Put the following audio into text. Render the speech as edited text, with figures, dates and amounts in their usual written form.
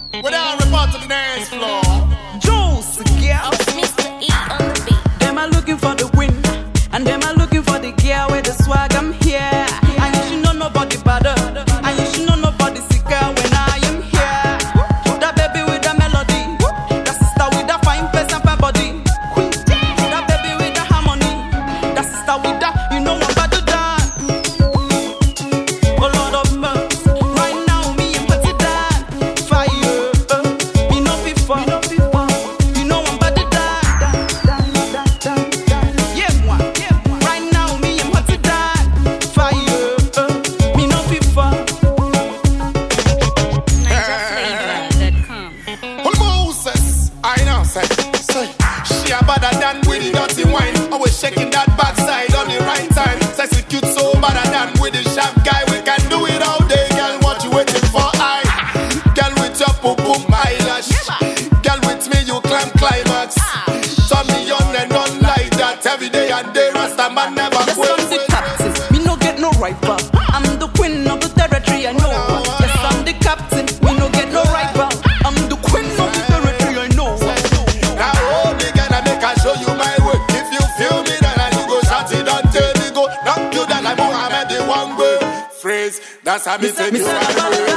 When I report to the dance floor. Juice, girl. Mr. E on the beat. Them are looking for the win, and them are looking for the girl with the swag. I'm here, and you should know nobody better, and you should know nobody sicker when I am here. That baby with the melody, that sister with the fine face and fine body. That baby with the harmony, that sister with the, you know I'm about to dance. Oh Lord of mercy, right now me and put it down. Fire, me no before, you know I'm about to dance. Yeah, moi. Right now me and put it down. Fire, me no before. NigerFlavor.com. Well, Moses, I know, say, she a better than with the dirty wine. Always shaking that backside on the right time. Sexy cute, so better than with the sharp guy. We can do it all day, girl. What you waiting for? I, girl with your boom boom eyelash. Girl with me, you climb climax. Turn me on and on like that every day and day. Rasta man never Yes, I'm the captain. Me no get no rival. I'm the queen of the territory. I know. Yes, I'm the captain. Me no get no rival. I'm the queen of the territory. I know. Now hold me, girl, I make I show you my way. If you feel me, then I go shout it, don't tell me go. Knock you down like Muhammad the one way. Phrase, that's how me take you away.